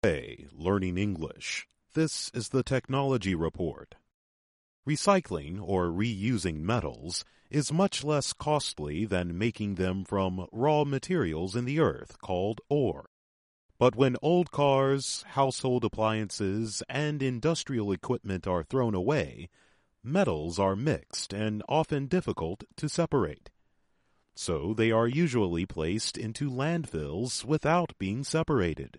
Hey, learning English. This is the Technology Report. Recycling or reusing metals is much less costly than making them from raw materials in the earth called ore. But when old cars, household appliances, and industrial equipment are thrown away, metals are mixed and often difficult to separate. So they are usually placed into landfills without being separated.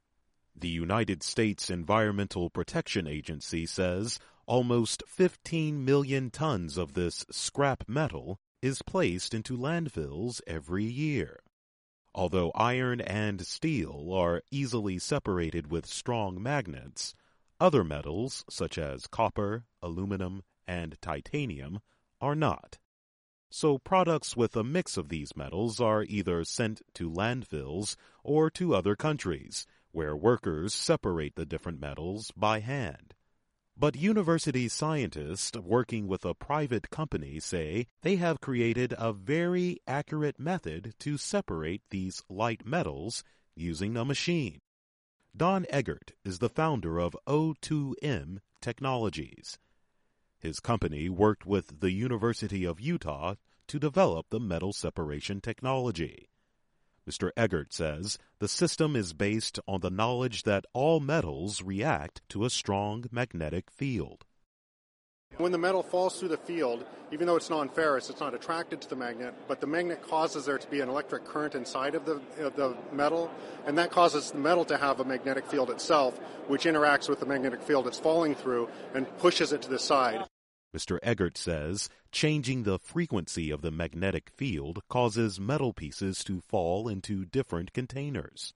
The United States Environmental Protection Agency says almost 15 million tons of this scrap metal is placed into landfills every year. Although iron and steel are easily separated with strong magnets, other metals such as copper, aluminum, and titanium are not. So products with a mix of these metals are either sent to landfills or to other countries, where workers separate the different metals by hand. But university scientists working with a private company say they have created a very accurate method to separate these light metals using a machine. Don Eggert is the founder of O2M Technologies. His company worked with the University of Utah to develop the metal separation technology. Mr. Eggert says the system is based on the knowledge that all metals react to a strong magnetic field. When the metal falls through the field, even though it's non-ferrous, it's not attracted to the magnet, but the magnet causes there to be an electric current inside of the metal, and that causes the metal to have a magnetic field itself, which interacts with the magnetic field it's falling through and pushes it to the side. Mr. Eggert says changing the frequency of the magnetic field causes metal pieces to fall into different containers.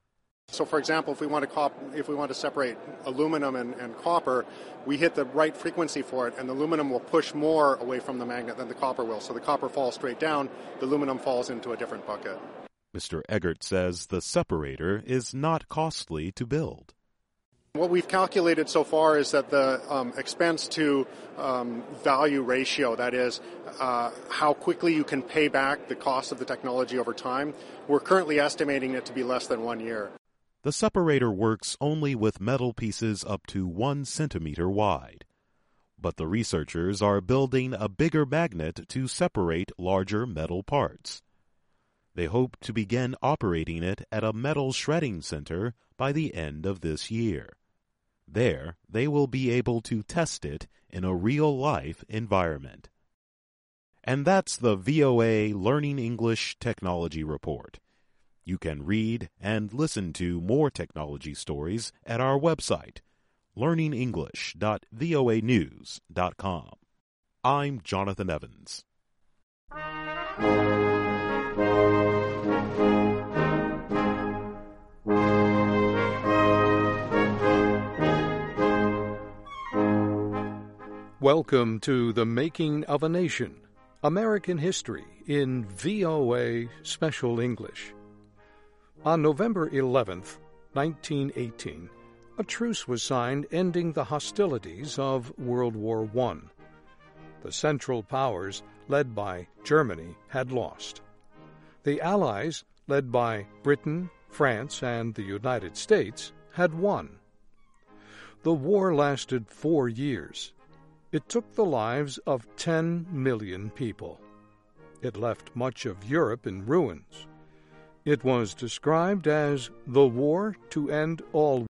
So, for example, if we want to separate aluminum and copper, we hit the right frequency for it, and the aluminum will push more away from the magnet than the copper will. So the copper falls straight down, the aluminum falls into a different bucket. Mr. Eggert says the separator is not costly to build. What we've calculated so far is that the expense to value ratio, that is, how quickly you can pay back the cost of the technology over time, we're currently estimating it to be less than 1 year. The separator works only with metal pieces up to 1 centimeter wide. But the researchers are building a bigger magnet to separate larger metal parts. They hope to begin operating it at a metal shredding center by the end of this year. There, they will be able to test it in a real-life environment. And that's the VOA Learning English Technology Report. You can read and listen to more technology stories at our website, learningenglish.voanews.com. I'm Jonathan Evans. Welcome to The Making of a Nation, American History in VOA Special English. On November 11th, 1918, a truce was signed ending the hostilities of World War I. The Central Powers, led by Germany, had lost. The Allies, led by Britain, France, and the United States, had won. The war lasted 4 years. It took the lives of 10 million people. It left much of Europe in ruins. It was described as the war to end all